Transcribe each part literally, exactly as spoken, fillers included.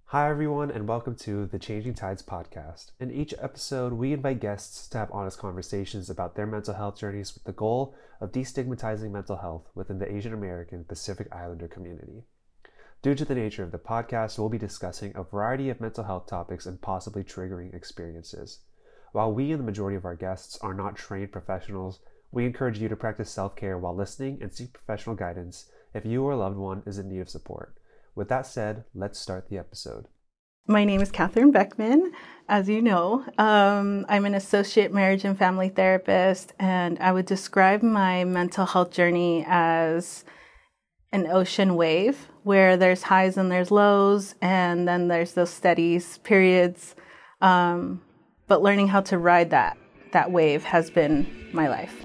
Hi, everyone, and welcome to the Changing Tides podcast. In each episode, we invite guests to have honest conversations about their mental health journeys with the goal of destigmatizing mental health within the Asian American Pacific Islander community. Due to the nature of the podcast, we'll be discussing a variety of mental health topics and possibly triggering experiences. While we and the majority of our guests are not trained professionals, we encourage you to practice self-care while listening and seek professional guidance if you or a loved one is in need of support. With that said, let's start the episode. My name is Catherine Beckman. As you know, um, I'm an associate marriage and family therapist, and I would describe my mental health journey as an ocean wave where there's highs and there's lows, and then there's those steady periods. Um, but learning how to ride that that wave has been my life.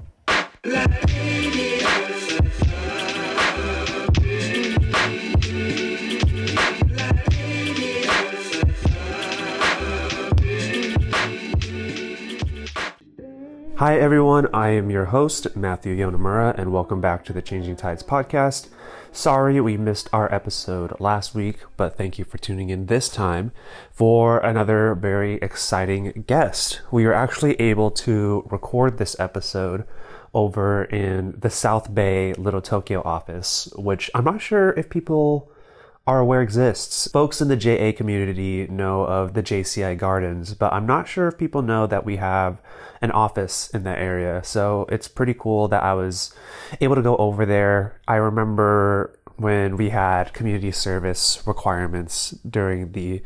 Hi everyone, I am your host, Matthew Yonamura, and welcome back to the Changing Tides podcast. Sorry we missed our episode last week, but thank you for tuning in this time for another very exciting guest. We were actually able to record this episode over in the South Bay Little Tokyo office, which I'm not sure if people are aware exists. Folks in the J A community know of the J C I Gardens, but I'm not sure if people know that we have an office in that area. So it's pretty cool that I was able to go over there. I remember when we had community service requirements during the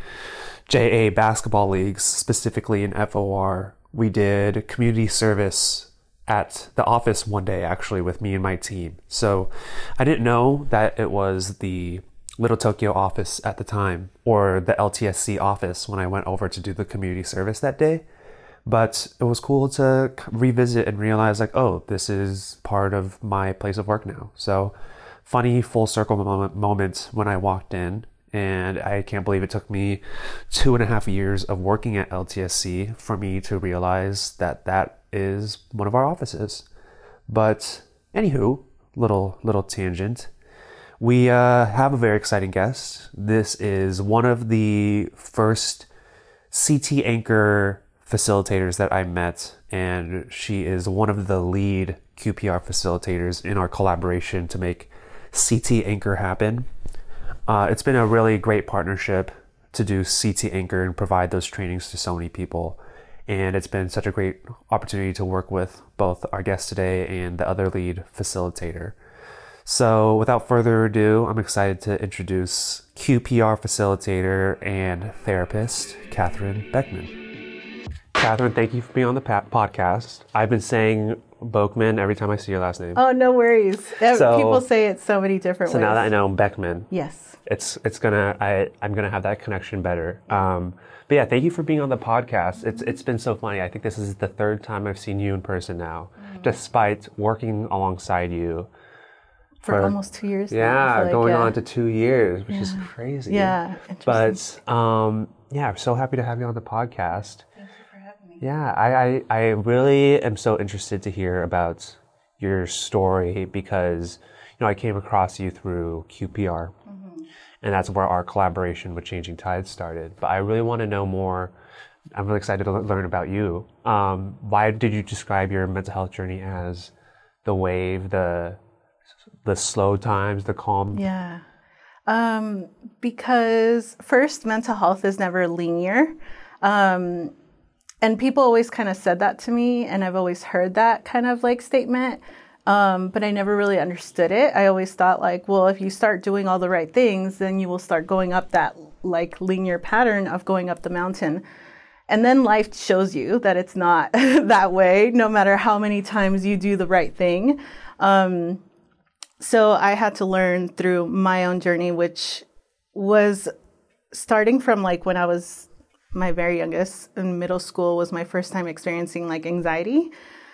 J A basketball leagues, specifically in F O R, we did community service at the office one day actually with me and my team. So I didn't know that it was the Little Tokyo office at the time, or the L T S C office when I went over to do the community service that day. But it was cool to revisit and realize like, oh, this is part of my place of work now. So funny full circle moment, moment when I walked in, and I can't believe it took me two and a half years of working at L T S C for me to realize that that is one of our offices. But anywho, little little tangent. We uh, have a very exciting guest. This is one of the first C T Anchor facilitators that I met, and she is one of the lead Q P R facilitators in our collaboration to make C T Anchor happen. Uh, it's been a really great partnership to do C T Anchor and provide those trainings to so many people. And it's been such a great opportunity to work with both our guest today and the other lead facilitator. So without further ado, I'm excited to introduce Q P R facilitator and therapist, Catherine Beckman. Catherine, thank you for being on the podcast. I've been saying Boekman every time I see your last name. Oh, no worries. So, People say it so many different so ways. So now that I know Beckman, yes, it's it's gonna I I'm gonna have that connection better. Um, but yeah, thank you for being on the podcast. It's it's been so funny. I think this is the third time I've seen you in person now, mm. despite working alongside you. For, for almost two years yeah, now. like, going yeah. on to two years, which yeah. is crazy. Yeah, but um, yeah, I'm so happy to have you on the podcast. Thank you for having me. Yeah, I, I, I really am so interested to hear about your story because, you know, I came across you through Q P R, mm-hmm. and that's where our collaboration with Changing Tides started. But I really want to know more. I'm really excited to learn about you. Um, why did you describe your mental health journey as the wave, the the slow times, the calm? Yeah. Um, because first, mental health is never linear. Um, and people always kind of said that to me, and I've always heard that kind of like statement. Um, but I never really understood it. I always thought like, well, if you start doing all the right things, then you will start going up that like linear pattern of going up the mountain. And then life shows you that it's not that way, no matter how many times you do the right thing. Um, So I had to learn through my own journey, which was starting from like when I was my very youngest in middle school was my first time experiencing like anxiety.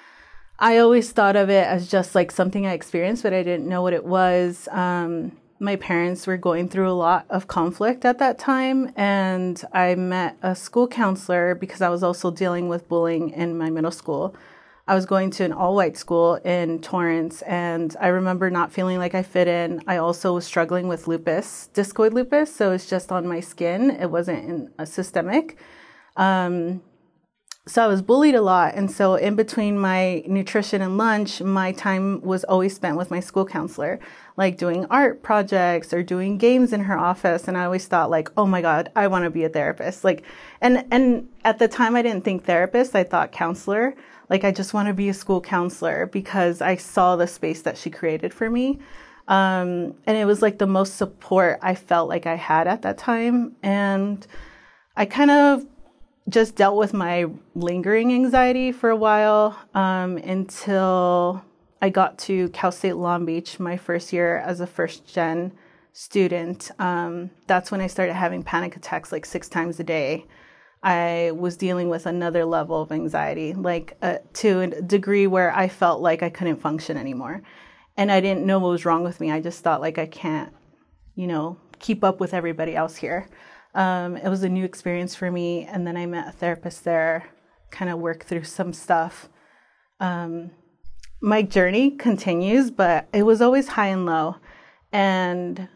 I always thought of it as just like something I experienced, but I didn't know what it was. Um, my parents were going through a lot of conflict at that time, and I met a school counselor because I was also dealing with bullying in my middle school. I was going to an all-white school in Torrance, and I remember not feeling like I fit in. I also was struggling with lupus, discoid lupus, so it's just on my skin. It wasn't in a systemic. Um, so I was bullied a lot, and so in between my nutrition and lunch, my time was always spent with my school counselor, like doing art projects or doing games in her office. And I always thought, like, oh my God, I want to be a therapist. Like, and and at the time, I didn't think therapist. I thought counselor. Like, I just want to be a school counselor because I saw the space that she created for me. Um, and it was like the most support I felt like I had at that time. And I kind of just dealt with my lingering anxiety for a while um, until I got to Cal State Long Beach my first year as a first gen student. Um, that's when I started having panic attacks like six times a day. I was dealing with another level of anxiety, like uh, to a degree where I felt like I couldn't function anymore. And I didn't know what was wrong with me. I just thought like I can't, you know, keep up with everybody else here. Um, it was a new experience for me. And then I met a therapist there, kind of worked through some stuff. Um, my journey continues, but it was always high and low. And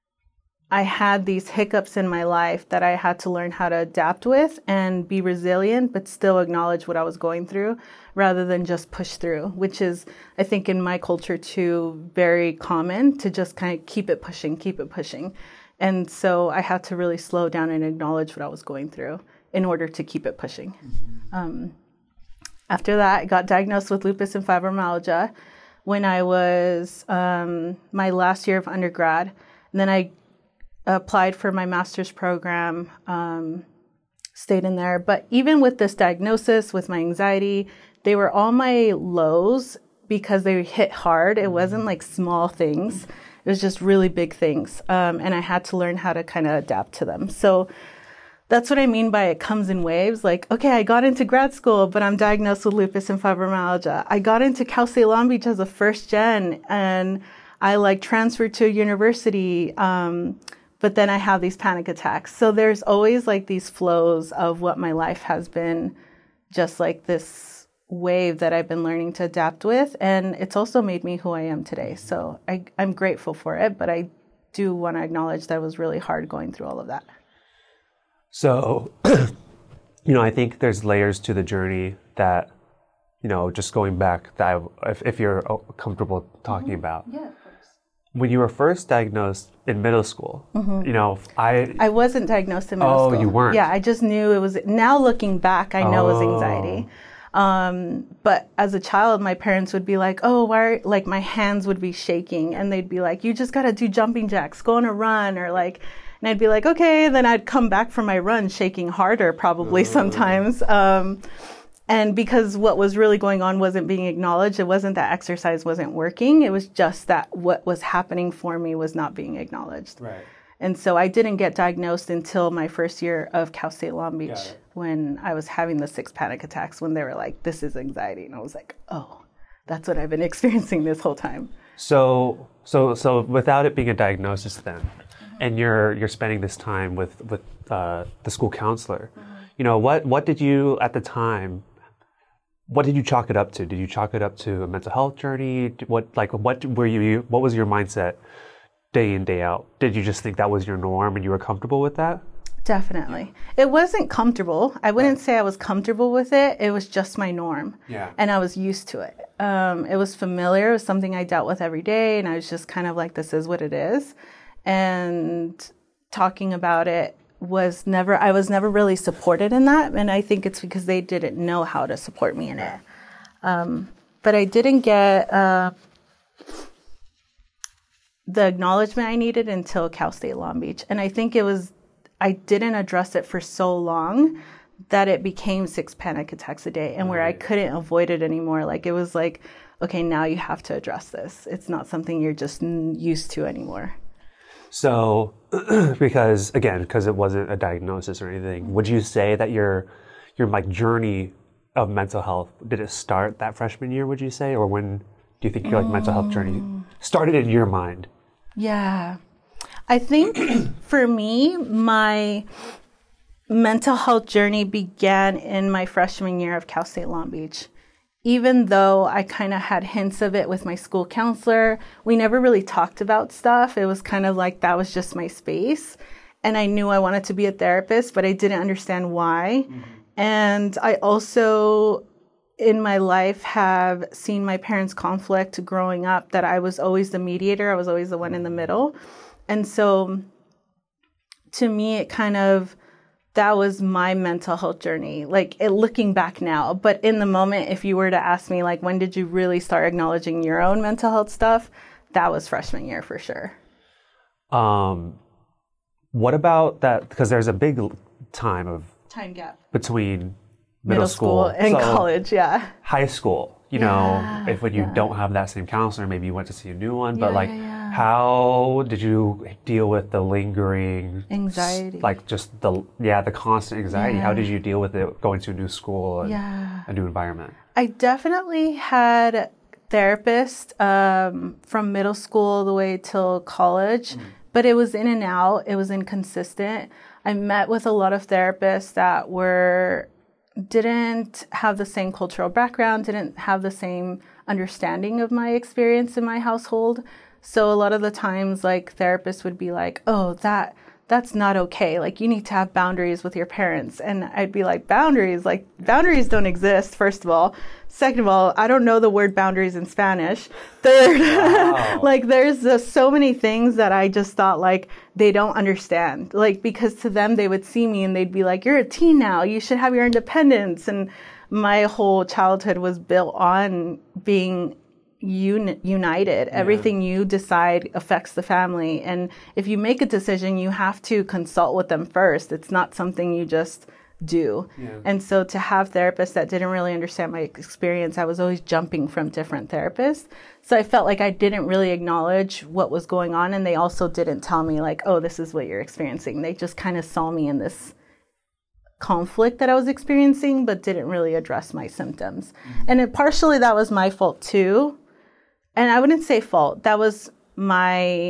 I had these hiccups in my life that I had to learn how to adapt with and be resilient, but still acknowledge what I was going through rather than just push through, which is, I think in my culture too, very common to just kind of keep it pushing, keep it pushing. And so I had to really slow down and acknowledge what I was going through in order to keep it pushing. Mm-hmm. Um, after that, I got diagnosed with lupus and fibromyalgia when I was um, my last year of undergrad. And then I applied for my master's program, um, stayed in there. But even with this diagnosis, with my anxiety, they were all my lows because they hit hard. It wasn't like small things. It was just really big things. Um, and I had to learn how to kind of adapt to them. So that's what I mean by it comes in waves. Like, okay, I got into grad school, but I'm diagnosed with lupus and fibromyalgia. I got into Cal State Long Beach as a first gen, and I like transferred to a university. Um, But then I have these panic attacks. So there's always like these flows of what my life has been, just like this wave that I've been learning to adapt with. And it's also made me who I am today. So I, I'm grateful for it, but I do want to acknowledge that it was really hard going through all of that. So, you know, I think there's layers to the journey that, you know, just going back, that I, if, if you're comfortable talking mm-hmm. about. Yeah. When you were first diagnosed in middle school, mm-hmm. you know, I... I wasn't diagnosed in middle oh, school. Oh, you weren't? Yeah, I just knew it was... Now looking back, I know oh. it was anxiety. Um, but as a child, my parents would be like, oh, why are... Like, my hands would be shaking. And they'd be like, you just got to do jumping jacks. Go on a run. Or like... And I'd be like, okay. And then I'd come back from my run shaking harder probably uh. sometimes. Um And because what was really going on wasn't being acknowledged, it wasn't that exercise wasn't working. It was just that what was happening for me was not being acknowledged. Right. And so I didn't get diagnosed until my first year of Cal State Long Beach when I was having the six panic attacks when they were like, this is anxiety. And I was like, oh, that's what I've been experiencing this whole time. So so, so without it being a diagnosis then, mm-hmm. and you're you're spending this time with, with uh, the school counselor, mm-hmm. you know, what, what did you at the time... What did you chalk it up to? Did you chalk it up to a mental health journey? What like what were you? What was your mindset day in, day out? Did you just think that was your norm and you were comfortable with that? Definitely. It wasn't comfortable. I wouldn't say I was comfortable with it. It was just my norm. Yeah. And I was used to it. Um, it was familiar. It was something I dealt with every day. And I was just kind of like, this is what it is. And talking about it was never, I was never really supported in that. And I think it's because they didn't know how to support me in it. Um, but I didn't get uh, the acknowledgement I needed until Cal State Long Beach. And I think it was, I didn't address it for so long that it became six panic attacks a day and where I couldn't avoid it anymore. Like it was like, okay, now you have to address this. It's not something you're just used to anymore. So, because again, because it wasn't a diagnosis or anything, would you say that your your like journey of mental health, did it start that freshman year? Would you say, or when do you think your like mental health journey started in your mind? Yeah, I think for me, my mental health journey began in my freshman year of Cal State Long Beach. even though I kind of had hints of it with my school counselor, we never really talked about stuff. It was kind of like that was just my space. And I knew I wanted to be a therapist, but I didn't understand why. Mm-hmm. And I also, in my life, have seen my parents' conflict growing up, that I was always the mediator. I was always the one in the middle. And so to me, it kind of, that was my mental health journey, like it, looking back now. But in the moment, if you were to ask me, like, when did you really start acknowledging your own mental health stuff? That was freshman year for sure. Um, what about that? Because there's a big time of time gap between middle, middle school, school and so college. Yeah. High school, you know, yeah, if when you yeah. don't have that same counselor, maybe you went to see a new one, but yeah, like, yeah, yeah. how did you deal with the lingering anxiety? Like just the, yeah, the constant anxiety. Yeah. How did you deal with it going to a new school and yeah. a new environment? I definitely had therapists um, from middle school all the way till college, mm. but it was in and out. It was inconsistent. I met with a lot of therapists that were, didn't have the same cultural background, didn't have the same understanding of my experience in my household. So a lot of the times, like, therapists would be like, oh, that that's not okay. Like, you need to have boundaries with your parents. And I'd be like, boundaries? Like, boundaries don't exist, first of all. Second of all, I don't know the word boundaries in Spanish. Third, wow. like, there's uh, so many things that I just thought, like, they don't understand. Like, because to them, they would see me and they'd be like, you're a teen now. You should have your independence. And my whole childhood was built on being Un- united. Yeah. Everything you decide affects the family. And if you make a decision, you have to consult with them first. It's not something you just do. Yeah. And so to have therapists that didn't really understand my experience, I was always jumping from different therapists. So I felt like I didn't really acknowledge what was going on. And they also didn't tell me, like, oh, this is what you're experiencing. They just kind of saw me in this conflict that I was experiencing, but didn't really address my symptoms. Mm-hmm. And it, partially that was my fault too. And I wouldn't say fault. That was my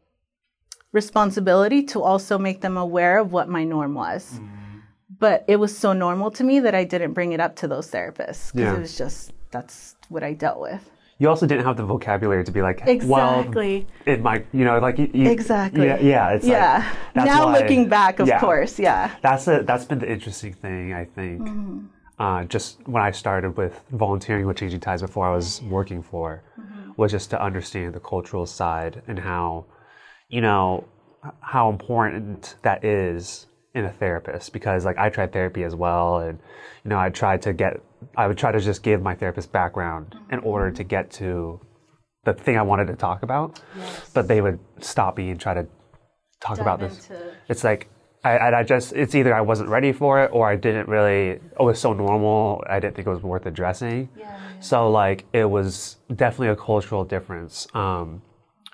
responsibility to also make them aware of what my norm was. Mm. But it was so normal to me that I didn't bring it up to those therapists. Because yeah. it was just, that's what I dealt with. You also didn't have the vocabulary to be like, exactly. well, it might, you know, like you, you exactly. Yeah, yeah. It's yeah. Like, that's now why, looking back, of yeah. course, yeah. That's a, that's been the interesting thing, I think. Mm-hmm. Uh, just when I started with volunteering with Changing Tides before I was working for, mm-hmm. was just to understand the cultural side and how, you know, how important that is in a therapist. Because like I tried therapy as well, and you know I tried to get, I would try to just give my therapist background mm-hmm. in order to get to the thing I wanted to talk about, yes. but they would stop me and try to talk Dive about this. Into... It's like. I, I just, it's either I wasn't ready for it or I didn't really, oh, it's so normal, I didn't think it was worth addressing. Yeah, yeah. So like, it was definitely a cultural difference. Um,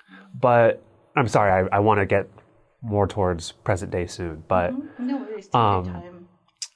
but I'm sorry, I, I want to get more towards present day soon, but mm-hmm. no worries, take um, your time.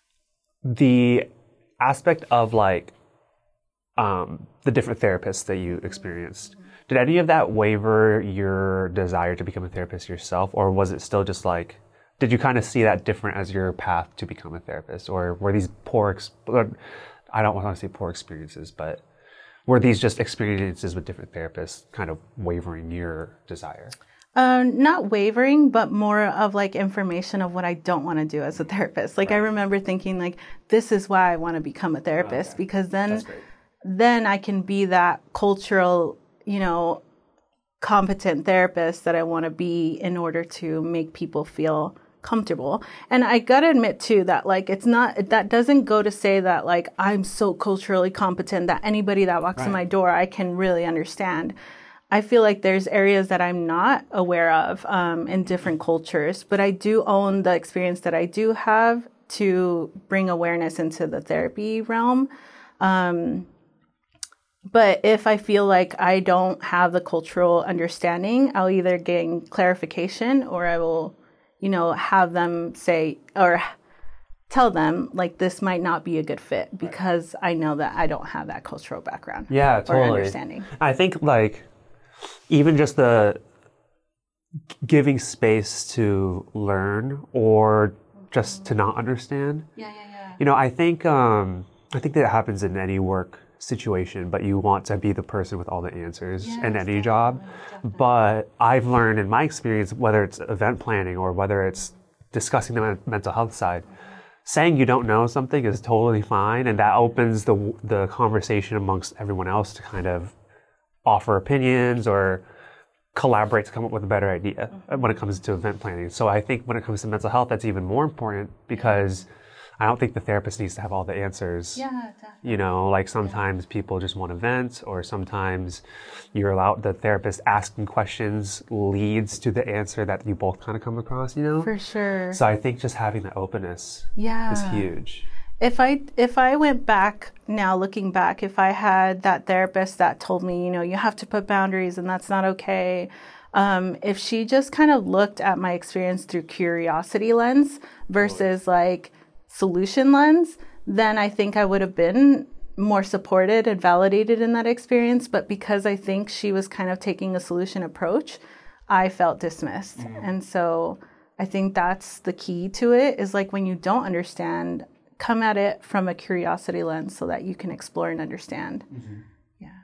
The aspect of like, um, the different therapists that you experienced, mm-hmm. did any of that waver your desire to become a therapist yourself, or was it still just like, did you kind of see that different as your path to become a therapist? Or were these poor, exp- I don't want to say poor experiences, but were these just experiences with different therapists kind of wavering your desire? Um, not wavering, but more of like information of what I don't want to do as a therapist. Like right. I remember thinking like, this is why I want to become a therapist, okay. because then, then I can be that cultural, you know, competent therapist that I want to be in order to make people feel comfortable. And I gotta admit too that like it's not, that doesn't go to say that like I'm so culturally competent that anybody that walks right. in my door I can really understand. I feel like there's areas that I'm not aware of um, in different cultures, but I do own the experience that I do have to bring awareness into the therapy realm. Um, but if I feel like I don't have the cultural understanding, I'll either gain clarification or I will you know, have them say or tell them like this might not be a good fit because I know that I don't have that cultural background. Yeah, totally. Or understanding. I think like even just the giving space to learn or just to not understand. Yeah, yeah, yeah. You know, I think um, I think that happens in any work situation, but you want to be the person with all the answers Yes, in any definitely, job. definitely. But I've learned in my experience, whether it's event planning or whether it's discussing the men- mental health side, saying you don't know something is totally fine, and that opens the the conversation amongst everyone else to kind of offer opinions or collaborate to come up with a better idea mm-hmm. when it comes to event planning. So I think when it comes to mental health, that's even more important because I don't think the therapist needs to have all the answers. Yeah, definitely. You know, like sometimes yeah. people just want to vent, or sometimes you're allowed, the therapist asking questions leads to the answer that you both kind of come across, you know? For sure. So I think just having that openness yeah. is huge. If I if I went back now, looking back, if I had that therapist that told me, you know, you have to put boundaries and that's not okay, um, if she just kind of looked at my experience through curiosity lens versus like solution lens, then I think I would have been more supported and validated in that experience. But because I think she was kind of taking a solution approach, I felt dismissed. Mm. And so I think that's the key to it, is like when you don't understand, come at it from a curiosity lens so that you can explore and understand. Mm-hmm. Yeah.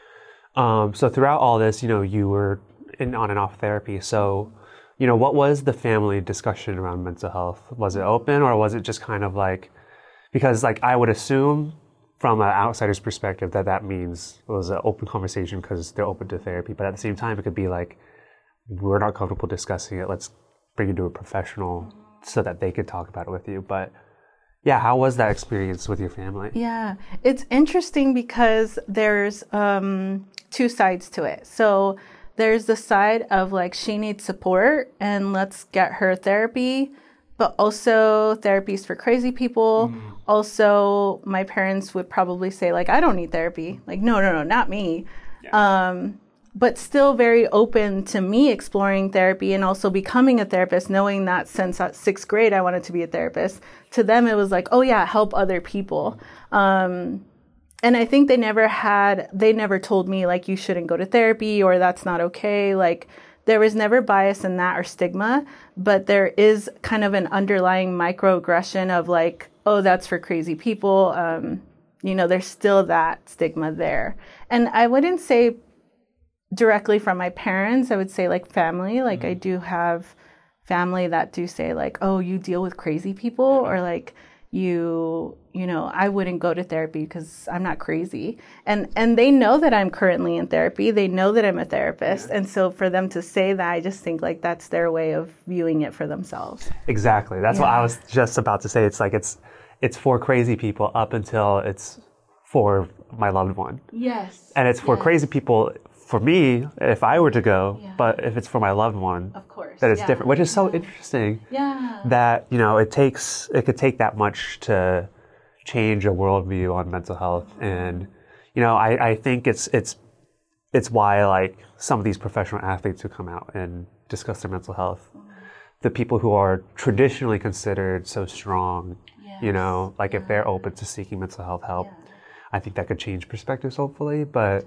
Um, so throughout all this, you know, you were in on and off therapy. So, you know, what was the family discussion around mental health? Was it open, or was it just kind of like, because like I would assume from an outsider's perspective that that means it was an open conversation because they're open to therapy. But at the same time, it could be like, we're not comfortable discussing it. Let's bring you to a professional so that they could talk about it with you. But yeah, how was that experience with your family? Yeah, it's interesting because there's um, two sides to it. So there's the side of like, she needs support and let's get her therapy, but also therapies for crazy people. Mm. Also, my parents would probably say like, I don't need therapy. Like, no, no, no, not me. Yeah. Um, but still very open to me exploring therapy and also becoming a therapist, knowing that since sixth grade, I wanted to be a therapist. To them, it was like, oh yeah, help other people. Um, and I think they never had, they never told me like, you shouldn't go to therapy or that's not okay. Like there was never bias in that or stigma, but there is kind of an underlying microaggression of like, oh, that's for crazy people. Um, you know, there's still that stigma there. And I wouldn't say directly from my parents, I would say like family. Like mm-hmm. I do have family that do say like, oh, you deal with crazy people, or like you, you know, I wouldn't go to therapy because I'm not crazy. And and they know that I'm currently in therapy. They know that I'm a therapist. Yeah. And so for them to say that, I just think like that's their way of viewing it for themselves. Exactly. That's yeah. what I was just about to say. It's like it's it's for crazy people up until it's for my loved one. Yes. And it's for yes. crazy people for me, if I were to go, yeah. but if it's for my loved one, of course, that it's yeah. different, which is so yeah. interesting. Yeah. That, you know, it takes, it could take that much to change a worldview on mental health. And, you know, I, I think it's, it's, it's why like some of these professional athletes who come out and discuss their mental health, mm-hmm. the people who are traditionally considered so strong, yes. you know, like yeah. if they're open to seeking mental health help, yeah. I think that could change perspectives hopefully, but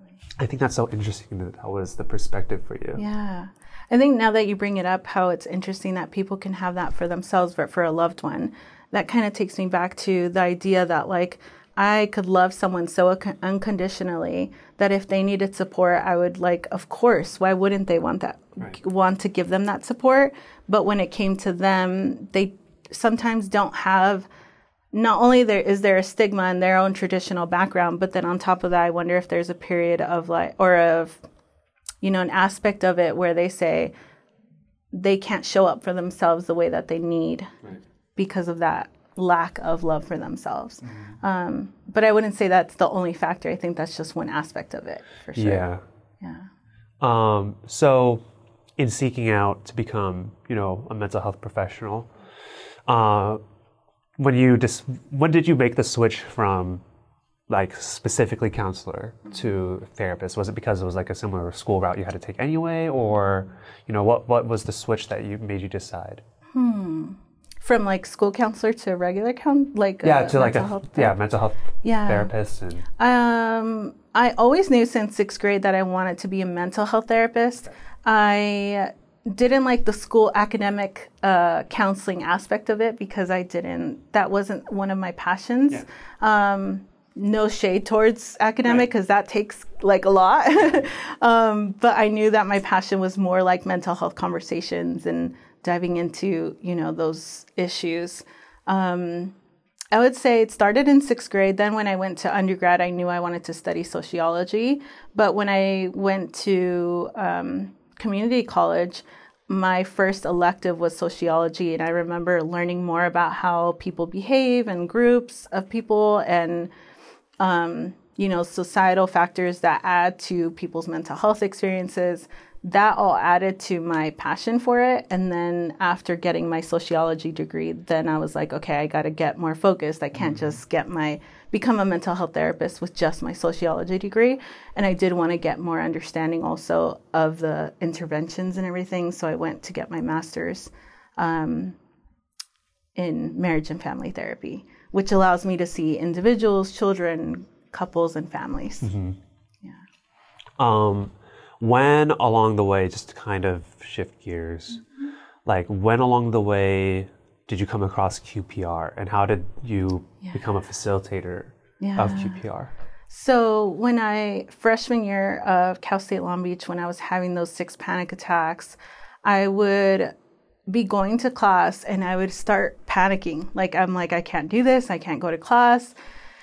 I think that's so interesting that that was the perspective for you. Yeah. I think now that you bring it up, how it's interesting that people can have that for themselves, but for a loved one, that kind of takes me back to the idea that like, I could love someone so un- unconditionally that if they needed support, I would like, of course, why wouldn't they want that, right. want to give them that support? But when it came to them, they sometimes don't have. Not only there is there a stigma in their own traditional background, but then on top of that, I wonder if there's a period of like, or of, you know, an aspect of it where they say they can't show up for themselves the way that they need right. because of that lack of love for themselves. Mm-hmm. Um, but I wouldn't say that's the only factor. I think that's just one aspect of it for sure. Yeah. Yeah. Um, so in seeking out to become, you know, a mental health professional, uh, When you just, when did you make the switch from like specifically counselor to therapist? Was it because it was like a similar school route you had to take anyway, or you know what what was the switch that you made you decide? Hmm. From like school counselor to regular count, like yeah, uh, to like a yeah mental health yeah. therapist. And um, I always knew since sixth grade that I wanted to be a mental health therapist. I didn't like the school academic uh, counseling aspect of it because I didn't, that wasn't one of my passions. Yeah. Um, no shade towards academic because that takes like a lot. um, but I knew that my passion was more like mental health conversations and diving into, you know, those issues. Um, I would say it started in sixth grade. Then when I went to undergrad, I knew I wanted to study sociology. But when I went to um, community college, my first elective was sociology. And I remember learning more about how people behave and groups of people and, um, you know, societal factors that add to people's mental health experiences. That all added to my passion for it. And then after getting my sociology degree, then I was like, okay, I got to get more focused. I can't mm-hmm. just get my, become a mental health therapist with just my sociology degree. And I did want to get more understanding also of the interventions and everything. So I went to get my master's um, in marriage and family therapy, which allows me to see individuals, children, couples, and families. Mm-hmm. Yeah. Um, When along the way, just to kind of shift gears, mm-hmm. like when along the way did you come across Q P R and how did you yeah. become a facilitator yeah. of Q P R? So when I, freshman year of Cal State Long Beach, when I was having those six panic attacks, I would be going to class and I would start panicking. Like, I'm like, I can't do this. I can't go to class.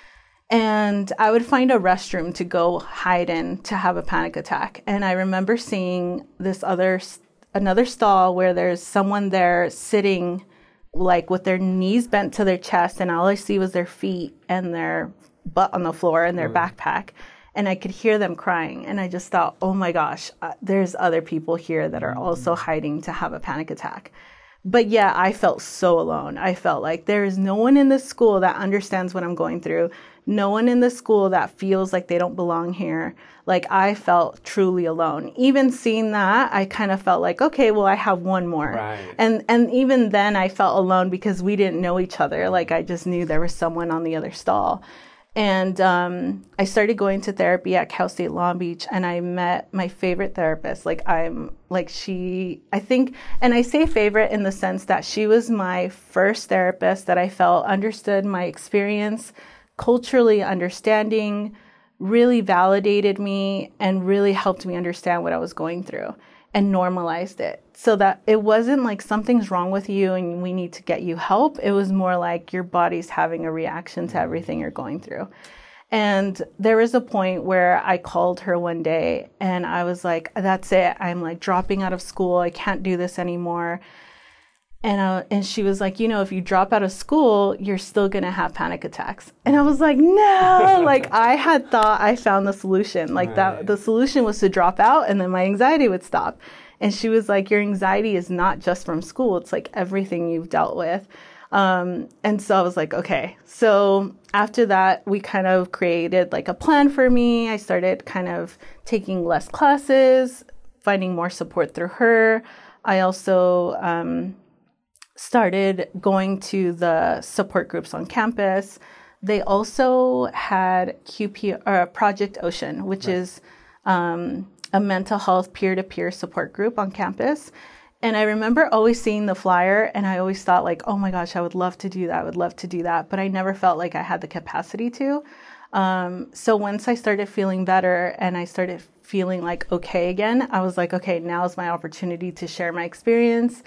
And I would find a restroom to go hide in to have a panic attack. And I remember seeing this other, another stall where there's someone there sitting like with their knees bent to their chest. And all I see was their feet and their butt on the floor and their mm. backpack. And I could hear them crying. And I just thought, oh my gosh, uh, there's other people here that are also hiding to have a panic attack. But yeah, I felt so alone. I felt like there is no one in this school that understands what I'm going through. No one in the school that feels like they don't belong here. Like, I felt truly alone. Even seeing that, I kind of felt like, okay, well, I have one more. Right. And and even then I felt alone because we didn't know each other. Like, I just knew there was someone on the other stall. And um, I started going to therapy at Cal State Long Beach, and I met my favorite therapist. Like, I'm like she, I think, and I say favorite in the sense that she was my first therapist that I felt understood my experience, culturally understanding, really validated me, and really helped me understand what I was going through and normalized it. So that it wasn't like something's wrong with you and we need to get you help. It was more like your body's having a reaction to everything you're going through. And there was a point where I called her one day and I was like, that's it. I'm like dropping out of school. I can't do this anymore. And uh, and she was like, you know, if you drop out of school, you're still going to have panic attacks. And I was like, no, like I had thought I found the solution. Like right. that the solution was to drop out and then my anxiety would stop. And she was like, your anxiety is not just from school. It's like everything you've dealt with. Um, and so I was like, okay. So after that, we kind of created like a plan for me. I started kind of taking less classes, finding more support through her. I also um, started going to the support groups on campus. They also had Q P or Project Ocean, which right. is um, a mental health peer-to-peer support group on campus. And I remember always seeing the flyer and I always thought like, oh my gosh, I would love to do that. I would love to do that. But I never felt like I had the capacity to. Um, so once I started feeling better and I started feeling like okay again, I was like, okay, now is my opportunity to share my experience,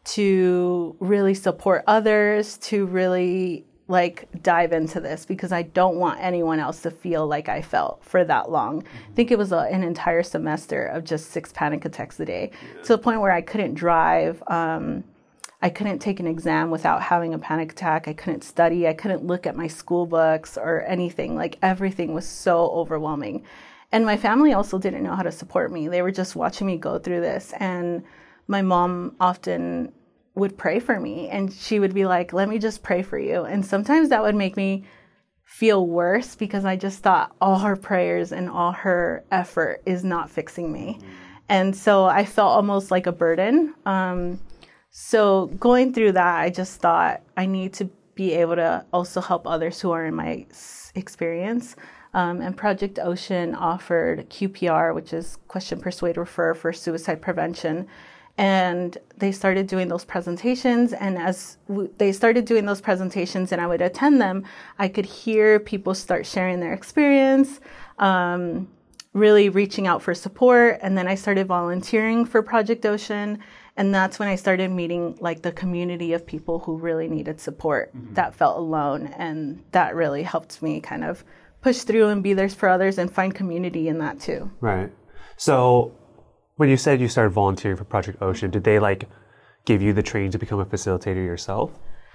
to really support others, to really like dive into this because I don't want anyone else to feel like I felt for that long. Mm-hmm. I think it was a, an entire semester of just six panic attacks a day yeah. to the point where I couldn't drive. Um, I couldn't take an exam without having a panic attack. I couldn't study. I couldn't look at my school books or anything. Like everything was so overwhelming. And my family also didn't know how to support me. They were just watching me go through this. And my mom often would pray for me and she would be like, let me just pray for you. And sometimes that would make me feel worse because I just thought all her prayers and all her effort is not fixing me. Mm-hmm. And so I felt almost like a burden. Um, so going through that, I just thought I need to be able to also help others who are in my experience. Um, and Project Ocean offered Q P R, which is Question, Persuade, Refer for suicide prevention. And they started doing those presentations. And as w- they started doing those presentations and I would attend them, I could hear people start sharing their experience, um, really reaching out for support. And then I started volunteering for Project Ocean. And that's when I started meeting like the community of people who really needed support, mm-hmm. that felt alone. And that really helped me kind of push through and be there for others and find community in that too. Right. So when you said you started volunteering for Project Ocean, did they like give you the training to become a facilitator yourself?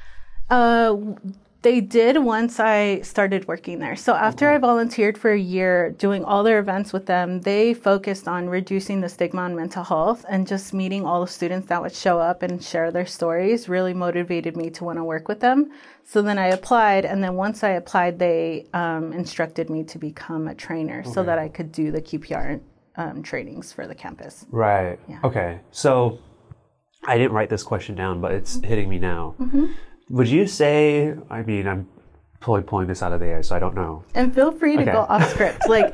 Uh, they did once I started working there. So after okay. I volunteered for a year doing all their events with them, they focused on reducing the stigma on mental health, and just meeting all the students that would show up and share their stories really motivated me to want to work with them. So then I applied, and then once I applied, they um, instructed me to become a trainer okay. so that I could do the Q P R um, trainings for the campus. Right. Yeah. Okay. So I didn't write this question down, but it's hitting me now. Mm-hmm. Would you say, I mean, I'm totally pulling this out of the air, so I don't know. And feel free to okay. go off script. Like,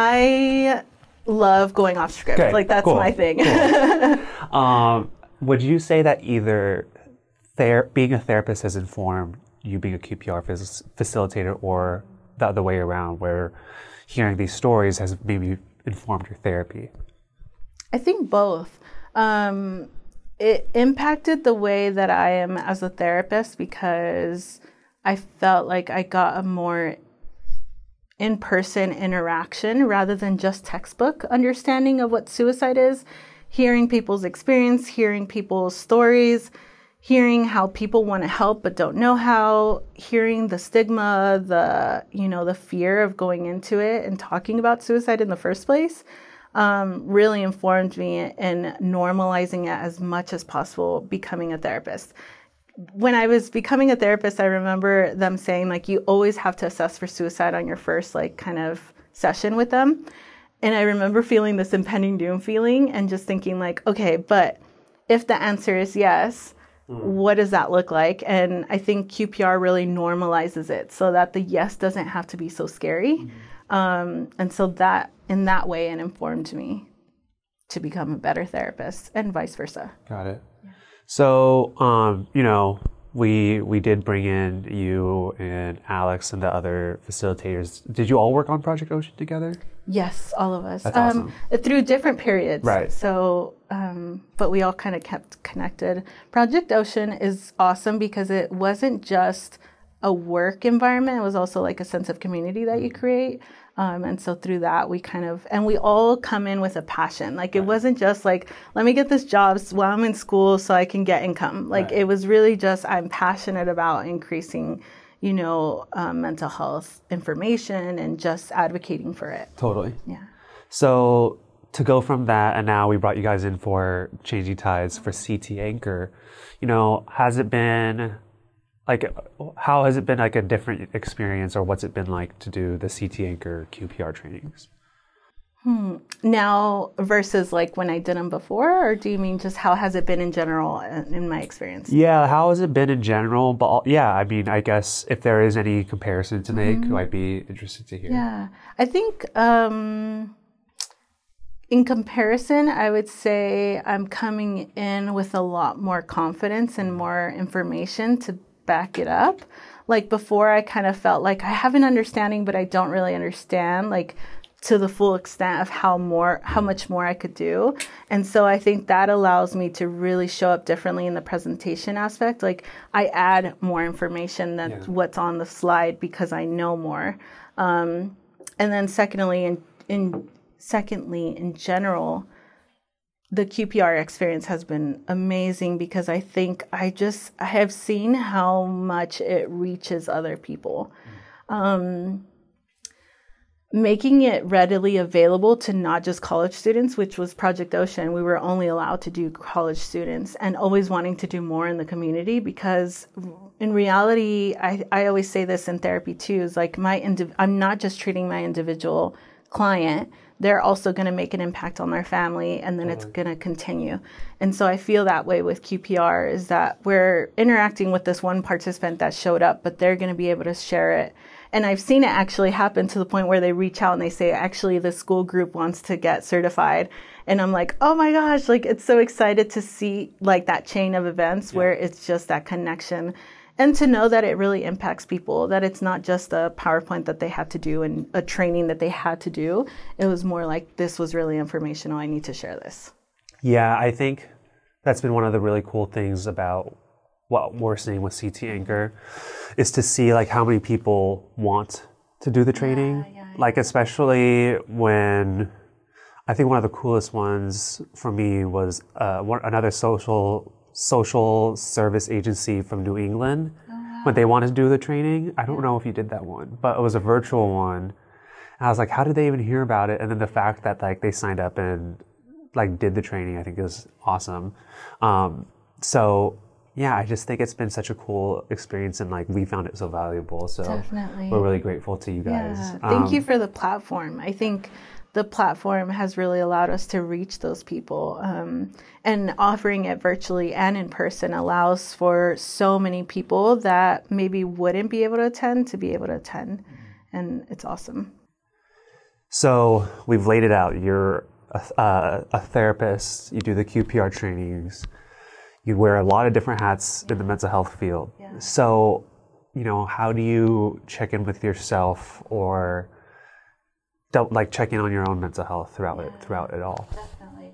I love going off script. Okay, like, that's cool. my thing. Cool. um, would you say that either ther- being a therapist has informed you being a Q P R fac- facilitator, or the other way around, where hearing these stories has maybe informed your therapy? I think both. Um, it impacted the way that I am as a therapist, because I felt like I got a more in-person interaction rather than just textbook understanding of what suicide is. Hearing people's experience, hearing people's stories, hearing how people want to help but don't know how, hearing the stigma, the, you know, the fear of going into it and talking about suicide in the first place, um, really informed me in normalizing it as much as possible, becoming a therapist. When I was becoming a therapist, I remember them saying, like, you always have to assess for suicide on your first, like, kind of session with them. And I remember feeling this impending doom feeling and just thinking, like, okay, but if the answer is yes, what does that look like? And I think Q P R really normalizes it so that the yes doesn't have to be so scary. Mm-hmm. Um, and so that, in that way, it informed me to become a better therapist, and vice versa. Got it. Yeah. So, um, you know, we we did bring in you and Alex and the other facilitators. Did you all work on Project Ocean together? Yes, all of us. That's awesome. Um, through different periods. Right. So, um, but we all kind of kept connected. Project Ocean is awesome because it wasn't just a work environment. It was also like a sense of community that you create. Um, and so through that, we kind of, and we all come in with a passion. Like, it right. wasn't just like, let me get this job while I'm in school so I can get income. Like, right. it was really just, I'm passionate about increasing, you know, um, mental health information and just advocating for it. Totally. Yeah. So to go from that, and now we brought you guys in for Changing Tides for C T Anchor, you know, has it been, like, how has it been like a different experience, or what's it been like to do the C T Anchor Q P R trainings? Hmm. Now versus like when I did them before, or do you mean just how has it been in general in my experience? Yeah, how has it been in general? But yeah, I mean, I guess if there is any comparison to make, mm-hmm. I'd be interested to hear. Yeah, I think um, in comparison, I would say I'm coming in with a lot more confidence and more information to back it up. Like before, I kind of felt like I have an understanding, but I don't really understand, like, to the full extent of how more, how much more I could do. And so I think that allows me to really show up differently in the presentation aspect. Like, I add more information than yeah. what's on the slide because I know more. Um, and then secondly, in, in secondly, in general, the Q P R experience has been amazing because I think I just, I have seen how much it reaches other people. Um, making it readily available to not just college students, which was Project Ocean. We were only allowed to do college students, and always wanting to do more in the community, because in reality, I, I always say this in therapy too, is like my, indiv- I'm not just treating my individual client. They're also going to make an impact on their family, and then it's going to continue. And so I feel that way with Q P R, is that we're interacting with this one participant that showed up, but they're going to be able to share it And I've seen it actually happen to the point where they reach out and they say, actually, the school group wants to get certified. And I'm like, oh my gosh, like it's so excited to see like that chain of events yeah. where it's just that connection. And to know that it really impacts people, that it's not just a PowerPoint that they had to do and a training that they had to do. It was more like, this was really informational. I need to share this. Yeah, I think that's been one of the really cool things about what we're seeing with C T Anchor is to see like how many people want to do the training. Yeah, yeah, yeah. Like especially when I think one of the coolest ones for me was uh, one, another social social service agency from New England. Oh, wow. When they wanted to do the training. I don't know if you did that one, but it was a virtual one. And I was like, how did they even hear about it? And then the fact that like they signed up and like did the training, I think is awesome. Um, so yeah, I just think it's been such a cool experience and like we found it so valuable. So Definitely. We're really grateful to you guys. Yeah. Thank um, you for the platform. I think the platform has really allowed us to reach those people. Um, and offering it virtually and in person allows for so many people that maybe wouldn't be able to attend to be able to attend. And it's awesome. So we've laid it out. You're a, uh, a therapist. You do the Q P R trainings. You wear a lot of different hats in the mental health field. Yeah. So, you know, how do you check in with yourself or don't like check in on your own mental health throughout yeah. it throughout it all? Definitely.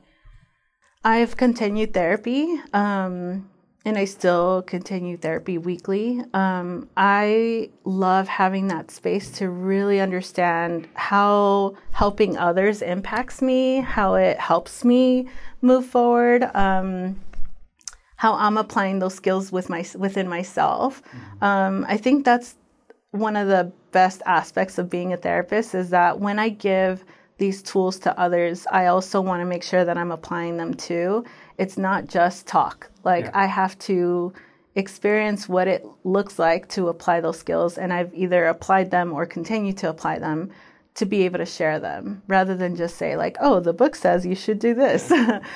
I've continued therapy, um, and I still continue therapy weekly. Um, I love having that space to really understand how helping others impacts me, how it helps me move forward, um, how I'm applying those skills with my within myself. Mm-hmm. Um, I think that's one of the best aspects of being a therapist is that when I give these tools to others, I also want to make sure that I'm applying them too. It's not just talk. Like yeah. I have to experience what it looks like to apply those skills. And I've either applied them or continue to apply them to be able to share them rather than just say like, oh, the book says you should do this.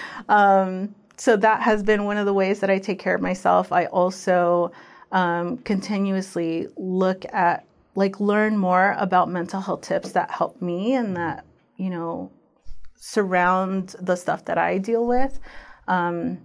um, so that has been one of the ways that I take care of myself. I also um, continuously look at, like, learn more about mental health tips that help me and that, you know, surround the stuff that I deal with. Um,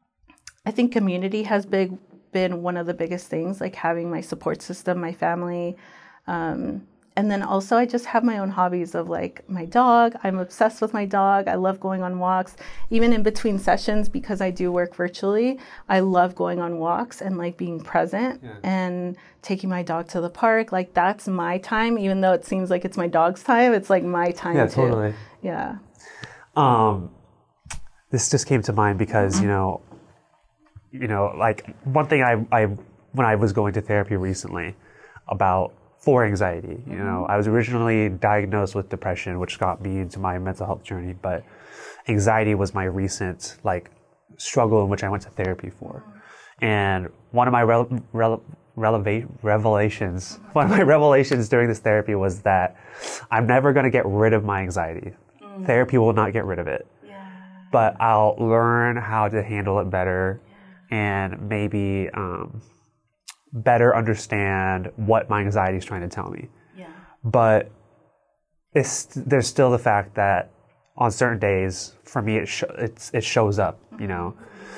I think community has big, been one of the biggest things, like having my support system, my family. Um, and then also I just have my own hobbies of like my dog. I'm obsessed with my dog. I love going on walks. Even in between sessions, because I do work virtually, I love going on walks and like being present yeah. and taking my dog to the park. Like that's my time, even though it seems like it's my dog's time. It's like my time yeah, too. Totally. Yeah. Um, this just came to mind because, you know, you know, like one thing I, I, when I was going to therapy recently about for anxiety, you know, I was originally diagnosed with depression, which got me into my mental health journey, but anxiety was my recent like struggle in which I went to therapy for. And one of my re- re- releva- revelations, one of my revelations during this therapy was that I'm never going to get rid of my anxiety. Mm. Therapy will not get rid of it. Yeah. But I'll learn how to handle it better yeah. and maybe um, better understand what my anxiety is trying to tell me. Yeah. But it's, there's still the fact that on certain days, for me, it sh- it's, it shows up, you know.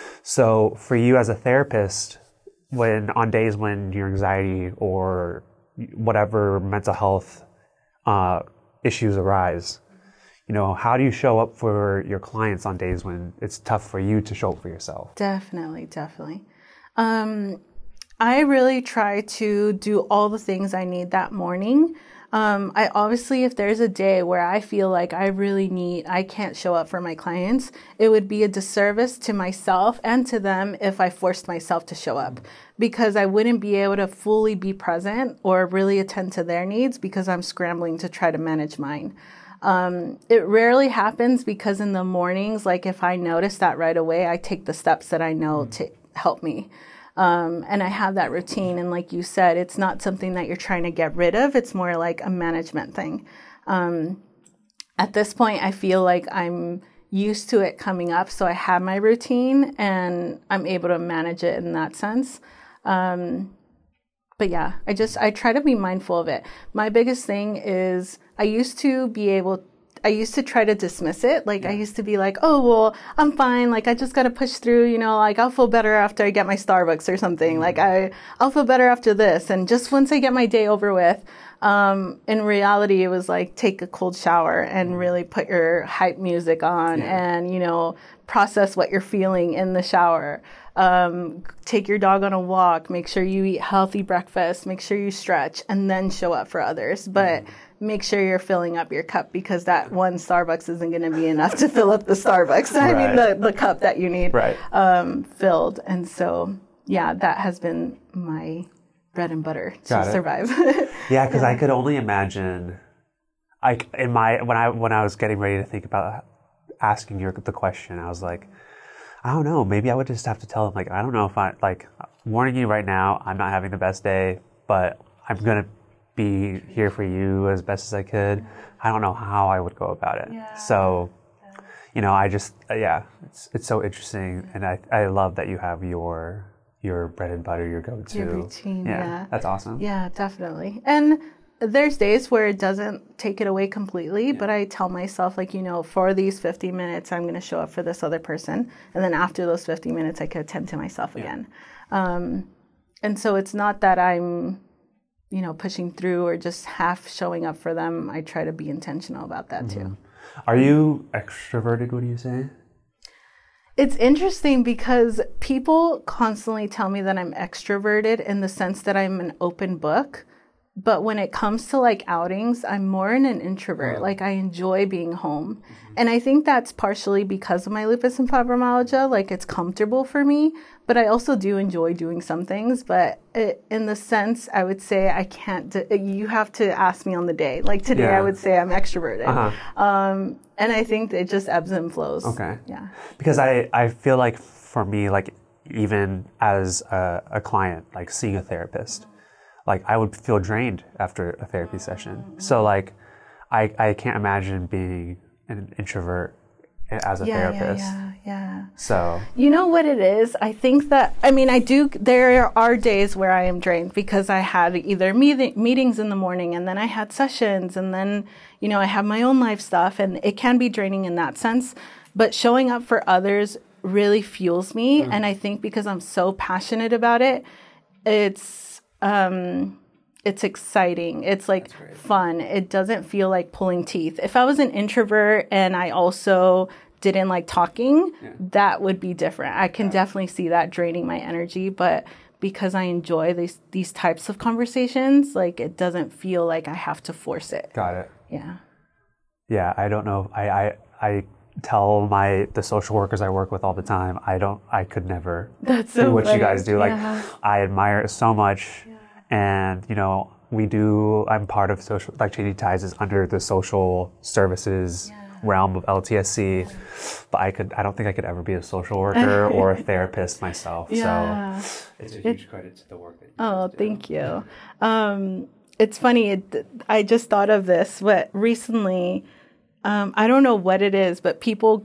So for you as a therapist, when on days when your anxiety or whatever mental health uh, issues arise, you know, how do you show up for your clients on days when it's tough for you to show up for yourself? Definitely, definitely. Um, I really try to do all the things I need that morning. Um, I obviously, if there's a day where I feel like I really need, I can't show up for my clients, it would be a disservice to myself and to them if I forced myself to show up, because I wouldn't be able to fully be present or really attend to their needs because I'm scrambling to try to manage mine. Um, it rarely happens because in the mornings, like if I notice that right away, I take the steps that I know to help me. Um, and I have that routine. And like you said, it's not something that you're trying to get rid of. It's more like a management thing. Um, at this point, I feel like I'm used to it coming up. So I have my routine and I'm able to manage it in that sense. Um, but yeah, I just, I try to be mindful of it. My biggest thing is I used to be able, I used to try to dismiss it. Like yeah. I used to be like, oh, well, I'm fine. Like I just got to push through, you know, like I'll feel better after I get my Starbucks or something. Mm-hmm. Like I, I'll feel better after this. And just once I get my day over with, um, in reality, it was like take a cold shower and really put your hype music on yeah. and, you know, process what you're feeling in the shower. Um, take your dog on a walk, make sure you eat healthy breakfast, make sure you stretch, and then show up for others. But mm-hmm. make sure you're filling up your cup, because that one Starbucks isn't going to be enough to fill up the Starbucks. I right. mean, the, the cup that you need right. um, filled. And so, yeah, that has been my bread and butter to Got survive. yeah, because yeah. I could only imagine, like in my when I when I was getting ready to think about asking you the question, I was like, I don't know, maybe I would just have to tell them, like, I don't know if I, like, warning you right now, I'm not having the best day, but I'm going to be here for you as best as I could. I don't know how I would go about it. Yeah. So, you know, I just, uh, yeah, it's it's so interesting. And I, I love that you have your your bread and butter, your go-to. Your routine, yeah. yeah. That's awesome. Yeah, definitely. And there's days where it doesn't take it away completely, yeah. but I tell myself, like, you know, for these fifty minutes, I'm going to show up for this other person. And then after those fifty minutes, I could attend to myself yeah. again. Um, and so it's not that I'm, you know, pushing through or just half showing up for them. I try to be intentional about that mm-hmm. too. Are you extroverted, would you say? It's interesting because people constantly tell me that I'm extroverted in the sense that I'm an open book. But when it comes to like outings, I'm more in an introvert. Mm-hmm. Like I enjoy being home. Mm-hmm. And I think that's partially because of my lupus and fibromyalgia. Like it's comfortable for me, but I also do enjoy doing some things. But it, in the sense, I would say I can't, do, you have to ask me on the day. Like today, yeah. I would say I'm extroverted. Uh-huh. Um, and I think it just ebbs and flows. Okay. Yeah. Because I, I feel like for me, like even as a, a client, like seeing a therapist, like I would feel drained after a therapy session. So like, I I can't imagine being an introvert as a yeah, therapist. Yeah, yeah, yeah. So. You know what it is? I think that, I mean, I do, there are days where I am drained because I had either meet, meetings in the morning and then I had sessions and then, you know, I have my own life stuff and it can be draining in that sense. But showing up for others really fuels me. Mm. And I think because I'm so passionate about it, it's, Um, it's exciting. It's like fun. It doesn't feel like pulling teeth. If I was an introvert and I also didn't like talking, yeah. that would be different. I can yeah. definitely see that draining my energy, but because I enjoy these these types of conversations, like it doesn't feel like I have to force it. Got it. Yeah. Yeah, I don't know. I I, I tell my the social workers I work with all the time, I don't I could never That's so do what funny. you guys do. Like yeah. I admire it so much. Yeah. And you know, we do I'm part of social like Changing Tides is under the social services yeah. realm of L T S C. Yeah. But I could I don't think I could ever be a social worker or a therapist myself. Yeah. So it's a huge it, credit to the work that you Oh, guys do. Thank you. Um, it's funny, it, I just thought of this, but recently Um, I don't know what it is, but people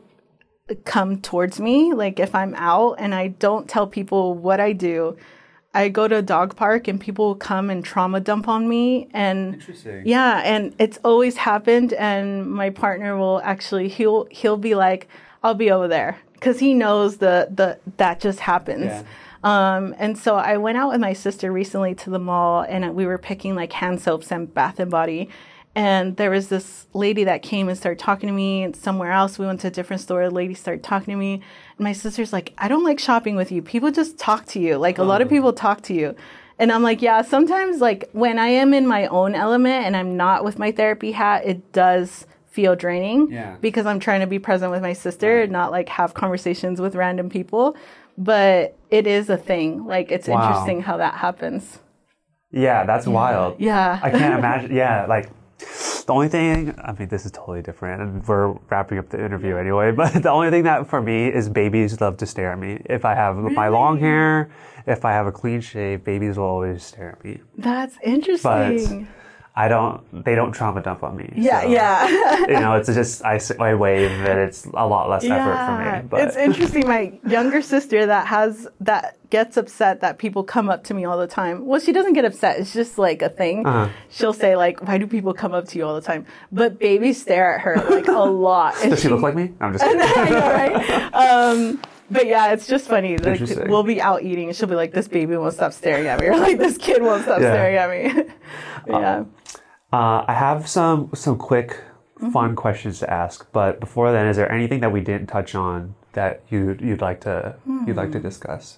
come towards me, like if I'm out and I don't tell people what I do. I go to a dog park and people will come and trauma dump on me. And Interesting. Yeah, and it's always happened. And my partner will actually, he'll he'll be like, I'll be over there. Because he knows the, the that just happens. Yeah. Um, and so I went out with my sister recently to the mall and we were picking like hand soaps and Bath and Body. And there was this lady that came and started talking to me. And somewhere else, we went to a different store. A lady started talking to me. And my sister's like, I don't like shopping with you. People just talk to you. Like, a lot of people talk to you. And I'm like, yeah, sometimes, like, when I am in my own element and I'm not with my therapy hat, it does feel draining. Yeah. Because I'm trying to be present with my sister right. and not, like, have conversations with random people. But it is a thing. Like, it's wow. interesting how that happens. Yeah, that's yeah. wild. Yeah. I can't imagine. Yeah, like... The only thing, I mean, this is totally different, and we're wrapping up the interview anyway, but the only thing that for me is babies love to stare at me. If I have really? my long hair, if I have a clean shave, babies will always stare at me. That's interesting. I don't, they don't trauma dump on me. Yeah, so, yeah. you know, it's just, I, I wave and it's a lot less yeah. effort for me. But. It's interesting. My younger sister that has, that gets upset that people come up to me all the time. Well, she doesn't get upset. It's just like a thing. Uh-huh. She'll say like, why do people come up to you all the time? But babies stare at her like a lot. Does she, she look like me? I'm just kidding. I know, right? Um, But yeah, it's just funny. Like, we'll be out eating and she'll be like, this baby won't stop staring at me. Or like, this kid won't stop yeah. staring at me. yeah. Um, uh, I have some some quick, fun mm-hmm. questions to ask. But before then, is there anything that we didn't touch on that you'd, you'd, like, to, mm-hmm. you'd like to discuss?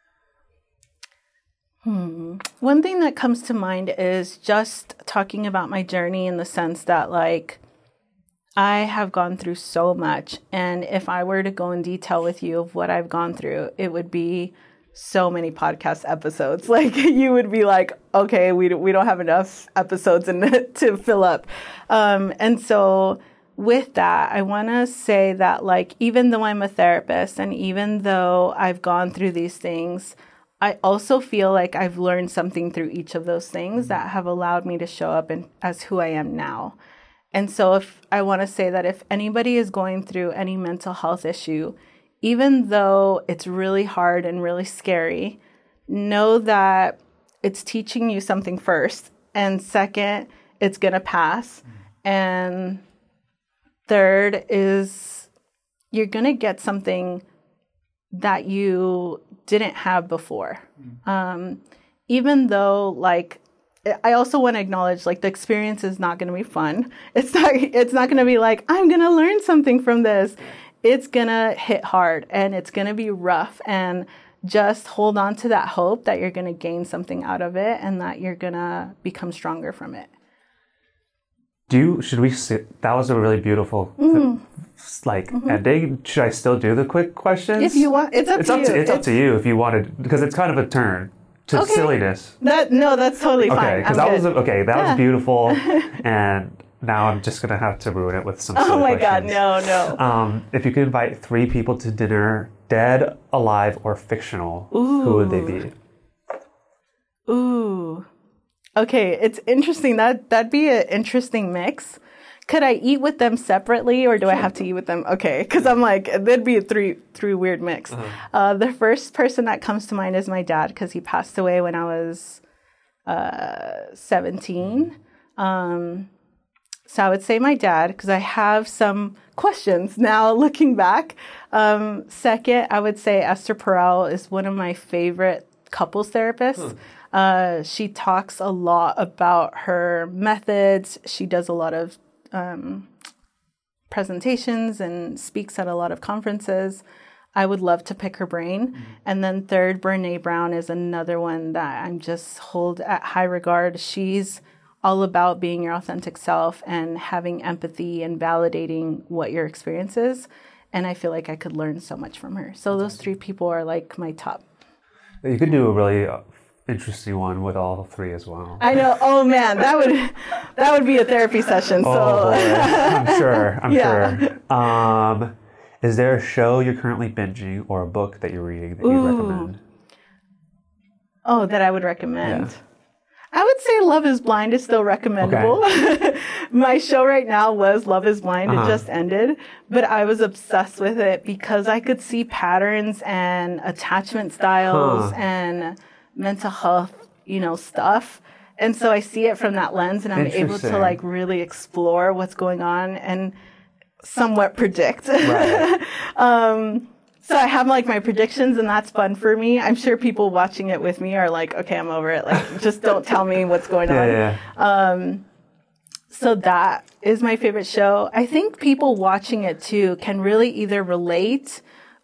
Hmm. One thing that comes to mind is just talking about my journey in the sense that, like, I have gone through so much, and if I were to go in detail with you of what I've gone through, it would be so many podcast episodes. Like, you would be like, okay, we don't, we don't have enough episodes in to fill up. Um, and so with that, I want to say that, like, even though I'm a therapist and even though I've gone through these things, I also feel like I've learned something through each of those things that have allowed me to show up in, as who I am now. And so if I want to say that if anybody is going through any mental health issue, even though it's really hard and really scary, know that it's teaching you something first. And second, it's going to pass. And third is you're going to get something that you didn't have before. Um, even though, like, I also want to acknowledge, like, the experience is not going to be fun. It's not, it's not going to be like, I'm going to learn something from this. It's going to hit hard and it's going to be rough, and just hold on to that hope that you're going to gain something out of it and that you're going to become stronger from it. Do you, should we sit? That was a really beautiful, mm-hmm. like, mm-hmm. ending. Should I still do the quick questions? If you want, it's up it's to up you. To, it's, it's up to you if you wanted, because it's kind of a turn to okay. silliness. That no, that's totally fine. Okay, because that good. was okay. That yeah. was beautiful, and now I'm just gonna have to ruin it with some. Oh my questions. God, no, no. Um, if you could invite three people to dinner, dead, alive, or fictional, Ooh. Who would they be? Ooh, okay. It's interesting. That that'd be an interesting mix. Could I eat with them separately, or do I have to eat with them? Okay, because I'm like, that'd be a three three weird mix. Uh-huh. Uh, the first person that comes to mind is my dad, because he passed away when I was uh, seventeen. Um, so I would say my dad, because I have some questions now looking back. Um, second, I would say Esther Perel is one of my favorite couples therapists. Huh. Uh, she talks a lot about her methods. She does a lot of Um, presentations and speaks at a lot of conferences. I would love to pick her brain. Mm-hmm. And then third, Brene Brown is another one that I'm just hold at high regard. She's all about being your authentic self and having empathy and validating what your experience is. And I feel like I could learn so much from her. So those three people are like my top. You could do a really uh, interesting one with all three as well. I know. Oh man, that would that would be a therapy session. So oh, boy. I'm sure. I'm yeah. sure. Um, is there a show you're currently binging or a book that you're reading that you Ooh. recommend? Oh, that I would recommend. Yeah. I would say Love is Blind is still recommendable. Okay. My show right now was Love is Blind. Uh-huh. It just ended, but I was obsessed with it because I could see patterns and attachment styles huh. and mental health, you know, stuff. And so I see it from that lens, and I'm able to like really explore what's going on and somewhat predict. Right. um, so I have like my predictions, and that's fun for me. I'm sure people watching it with me are like, okay, I'm over it. Like, just don't tell me what's going yeah, on. Yeah. Um, so that is my favorite show. I think people watching it too can really either relate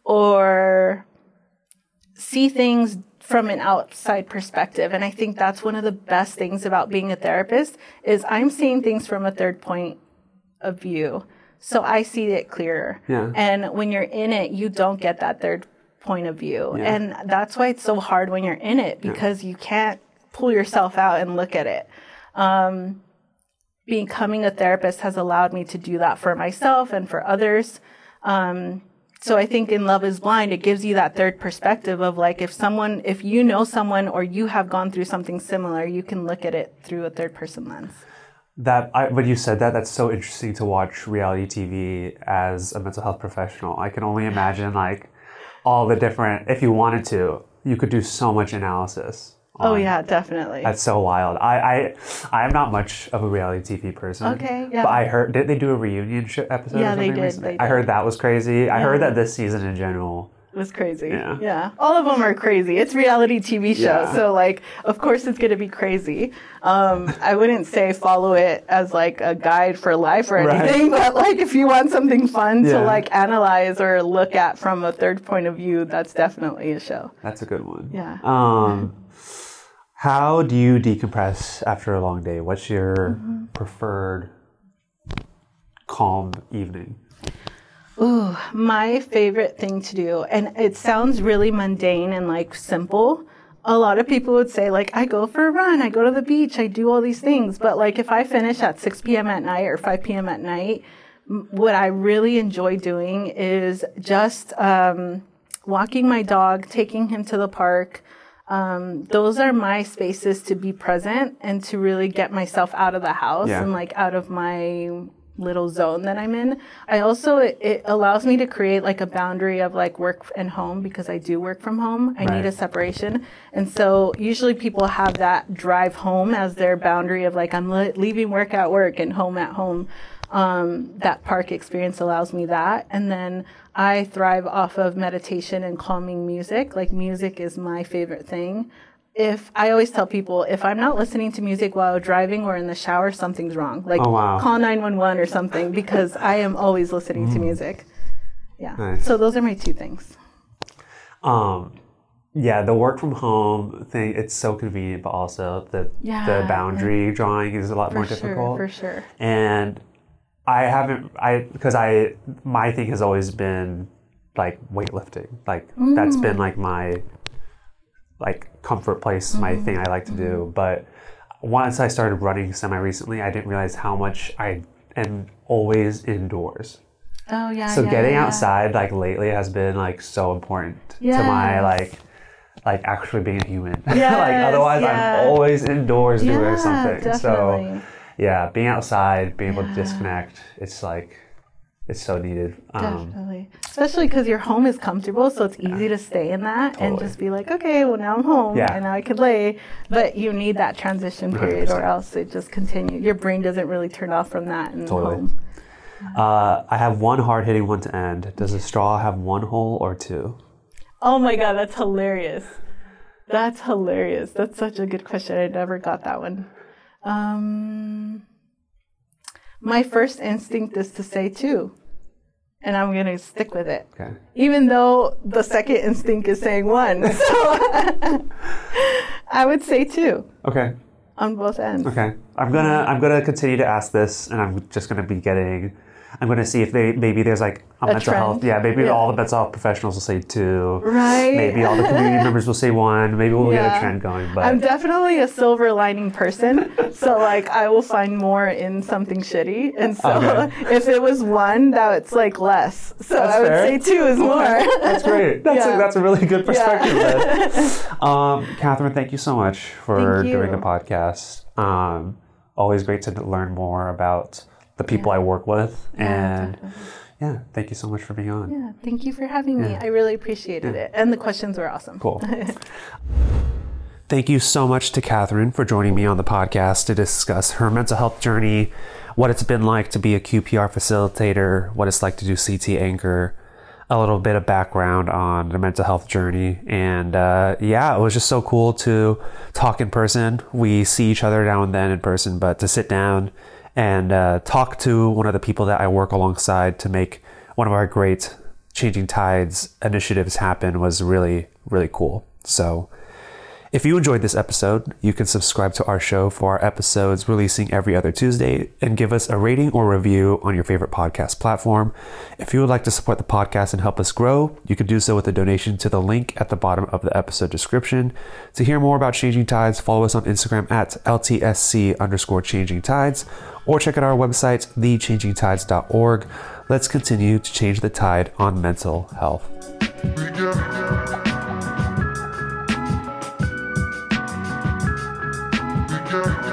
or see things from an outside perspective. And I think that's one of the best things about being a therapist is I'm seeing things from a third point of view. So I see it clearer. Yeah. And when you're in it, you don't get that third point of view. Yeah. And that's why it's so hard when you're in it, because yeah. you can't pull yourself out and look at it. Um, becoming a therapist has allowed me to do that for myself and for others. Um, so I think in Love is Blind, it gives you that third perspective of like, if someone, if you know someone or you have gone through something similar, you can look at it through a third person lens. That I, when you said that, that's so interesting to watch reality T V as a mental health professional. I can only imagine like all the different, if you wanted to, you could do so much analysis. On. Oh yeah, definitely. That's so wild. I, I, I'm not much of a reality T V person. Okay, yeah. But I heard, did they do a reunion sh- episode Yeah, or they something did, recently? they I heard did. that was crazy. I Yeah. heard that this season in general. It was crazy. Yeah. yeah. All of them are crazy. It's reality T V show. Yeah. So like, of course it's going to be crazy. Um, I wouldn't say follow it as like a guide for life or anything, Right. but like if you want something fun Yeah. to like analyze or look at from a third point of view, that's definitely a show. That's a good one. Yeah. Um, how do you decompress after a long day? What's your Mm-hmm. preferred calm evening? Ooh, my favorite thing to do, and it sounds really mundane and like simple. A lot of people would say like, I go for a run, I go to the beach, I do all these things. But like if I finish at six p.m. at night or five p.m. at night, m- what I really enjoy doing is just um, walking my dog, taking him to the park. Um, those are my spaces to be present and to really get myself out of the house Yeah. and like out of my little zone that I'm in. I also, it, it allows me to create like a boundary of like work and home because I do work from home. I Right. need a separation. And so usually people have that drive home as their boundary of like, I'm le- leaving work at work and home at home. Um, that park experience allows me that. And then I thrive off of meditation and calming music. Like music is my favorite thing. If I always tell people, if I'm not listening to music while driving or in the shower, something's wrong. Like Oh, wow. call nine one one or something because I am always listening to music. Yeah. Nice. So those are my two things. Um, yeah, the work from home thing, it's so convenient, but also the Yeah, the boundary drawing is a lot For more sure, difficult. for sure. And I haven't, I, because I, my thing has always been like weightlifting. Like that's been like my, like comfort place, my thing I like to do. But once I started running semi recently, I didn't realize how much I am always indoors. Oh yeah. So yeah, getting yeah. outside like lately has been like so important to my Yes. like like actually being a human. like Yes, otherwise yeah. I'm always indoors doing Yeah, something. definitely. So yeah, being outside, being able to Yeah. disconnect, it's like it's so needed. Um, Definitely. Especially because your home is comfortable, so it's easy to stay in that and Totally. just be like, okay, well, now I'm home Yeah. and now I could lay. But you need that transition period one hundred percent. or else it just continues. Your brain doesn't really turn off from that in Totally. home. uh, I have one hard hitting one to end. Does a straw have one hole or two? Oh my God, that's hilarious. That's hilarious. That's such a good question. I never got that one. Um, my first instinct is to say two. And I'm going to stick with it. Okay. Even though the second instinct is saying one. So I would say two Okay. on both ends. Okay. I'm gonna I'm gonna continue to ask this, and I'm just gonna be getting. I'm gonna see if they maybe there's like a, A mental trend. health. Yeah, maybe Yeah. all the mental health professionals will say two. Right. Maybe all the community members will say one. Maybe we'll get Yeah. a trend going. But I'm definitely a silver lining person. So like I will find more in something shitty. And so Okay. if it was one, that's like less. So That's I would fair. say two is more. that's great. That's Yeah. a, that's a really good perspective. Yeah. then. Um, Catherine, thank you so much for Thank you. doing a podcast. Um, always great to learn more about the people I work with, and definitely. yeah, thank you so much for being on. Yeah, thank you for having me. Yeah. I really appreciated it. And the questions were awesome. Cool. Thank you so much to Catherine for joining me on the podcast to discuss her mental health journey, what it's been like to be a Q P R facilitator, what it's like to do C T anchor, a little bit of background on the mental health journey. And uh, yeah, it was just so cool to talk in person. We see each other now and then in person, but to sit down and uh, talk to one of the people that I work alongside to make one of our great Changing Tides initiatives happen was really, really cool. So If you enjoyed this episode, you can subscribe to our show for our episodes releasing every other Tuesday and give us a rating or review on your favorite podcast platform. If you would like to support the podcast and help us grow, you can do so with a donation to the link at the bottom of the episode description. To hear more about Changing Tides, follow us on Instagram at L T S C underscore Changing Tides, or check out our website, the changing tides dot org. Let's continue to change the tide on mental health. Yeah.